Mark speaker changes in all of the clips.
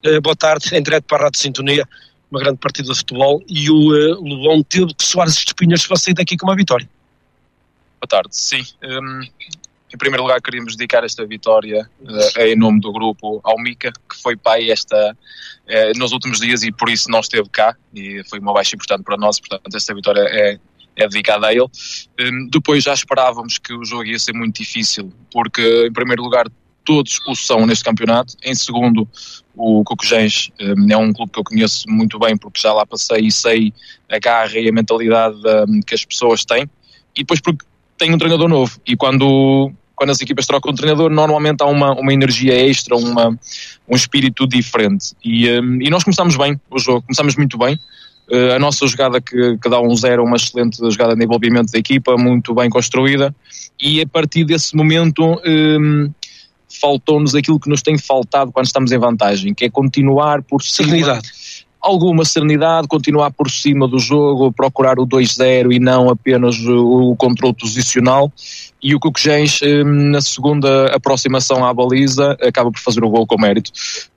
Speaker 1: Boa tarde, em direto para a Rádio Sintonia, uma grande partida de futebol, e o Lobão teve que soar as espinhas para sair daqui com uma vitória.
Speaker 2: Boa tarde, sim. Em primeiro lugar, queríamos dedicar esta vitória em nome do grupo ao Mica, que foi pai nos últimos dias e por isso não esteve cá, e foi uma baixa importante para nós, portanto esta vitória é dedicada a ele. Depois já esperávamos que o jogo ia ser muito difícil, porque em primeiro lugar todos o são neste campeonato. Em segundo, o Cocujens é um clube que eu conheço muito bem, porque já lá passei e sei a garra e a mentalidade que as pessoas têm. E depois porque tem um treinador novo. E quando as equipas trocam um treinador, normalmente há uma energia extra, um espírito diferente. E nós começámos bem o jogo, começámos muito bem. A nossa jogada que dá 1-0, uma excelente jogada de envolvimento da equipa, muito bem construída. E a partir desse momento faltou-nos aquilo que nos tem faltado quando estamos em vantagem, que é continuar por cima.
Speaker 1: Serenidade.
Speaker 2: Alguma serenidade, continuar por cima do jogo, procurar o 2-0 e não apenas o controle posicional. E o Cocujens, na segunda aproximação à baliza, acaba por fazer o gol com mérito.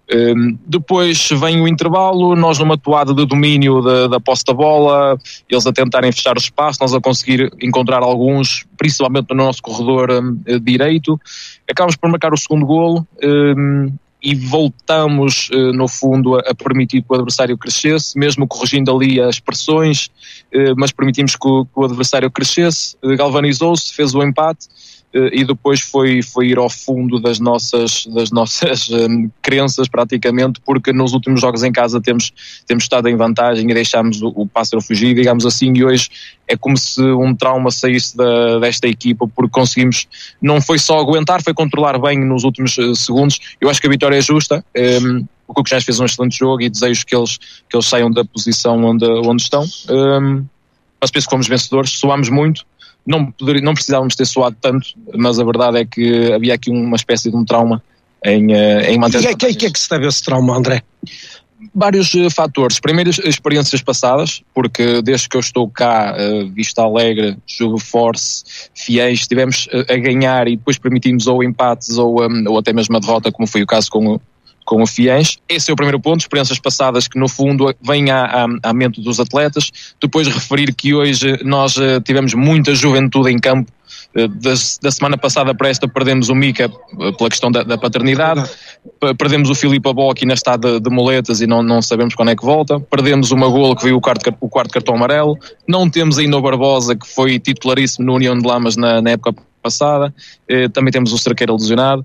Speaker 2: Depois vem o intervalo, nós numa toada de domínio da posse da bola, eles a tentarem fechar o espaço, nós a conseguir encontrar alguns, principalmente no nosso corredor direito. Acabamos por marcar o segundo golo e voltamos, no fundo, a permitir que o adversário crescesse, mesmo corrigindo ali as pressões, mas permitimos que o adversário crescesse, galvanizou-se, fez o empate. E depois foi ir ao fundo das nossas crenças praticamente, porque nos últimos jogos em casa temos estado em vantagem e deixámos o pássaro fugir, digamos assim, e hoje é como se um trauma saísse desta equipa, porque conseguimos, não foi só aguentar, foi controlar bem nos últimos segundos. Eu acho que a vitória é justa. O Cocujens fez um excelente jogo e desejo que eles saiam da posição onde estão, mas penso que fomos vencedores, soámos muito. Não precisávamos ter suado tanto, mas a verdade é que havia aqui uma espécie de um trauma em manter.
Speaker 1: E que é que se deve a esse trauma, André?
Speaker 2: Vários fatores. Primeiro, experiências passadas, porque desde que eu estou cá, Vista Alegre, Jogo Force, Fiéis, estivemos a ganhar e depois permitimos ou empates ou até mesmo a derrota, como foi o caso com o Fiéis. Esse é o primeiro ponto, experiências passadas que no fundo vêm à mente dos atletas. Depois referir que hoje nós tivemos muita juventude em campo. Da semana passada para esta perdemos o Mica pela questão da paternidade, perdemos o Filipe Abó ainda está de muletas e não sabemos quando é que volta, perdemos o Magolo que veio o quarto cartão amarelo, não temos ainda o Barbosa que foi titularíssimo no União de Lamas na época passada, também temos o Cerqueira lesionado.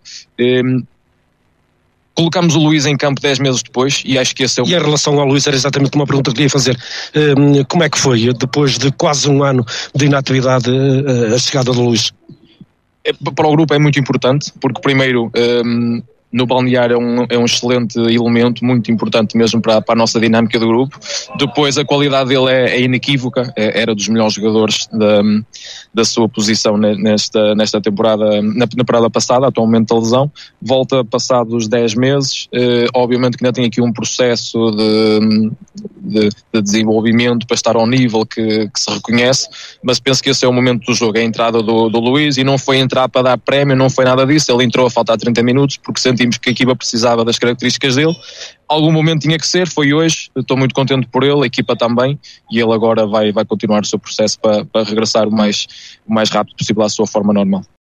Speaker 2: Colocámos o Luís em campo 10 meses depois e acho que esse é o...
Speaker 1: E em relação ao Luís, era exatamente uma pergunta que queria fazer. Como é que foi, depois de quase um ano de inatividade, a chegada do Luís?
Speaker 2: Para o grupo é muito importante, porque primeiro no balneário é um excelente elemento, muito importante mesmo para a nossa dinâmica do grupo. Depois a qualidade dele é inequívoca, era dos melhores jogadores da sua posição nesta temporada, na temporada passada, atualmente da lesão. Volta passados 10 meses, obviamente que ainda tem aqui um processo de desenvolvimento para estar ao nível que se reconhece, mas penso que esse é o momento do jogo, é a entrada do Luís, e não foi entrar para dar prémio, não foi nada disso, ele entrou a faltar 30 minutos porque sentimos que a equipa precisava das características dele. Algum momento tinha que ser, foi hoje, estou muito contente por ele, a equipa também, e ele agora vai continuar o seu processo para regressar o mais rápido possível à sua forma normal.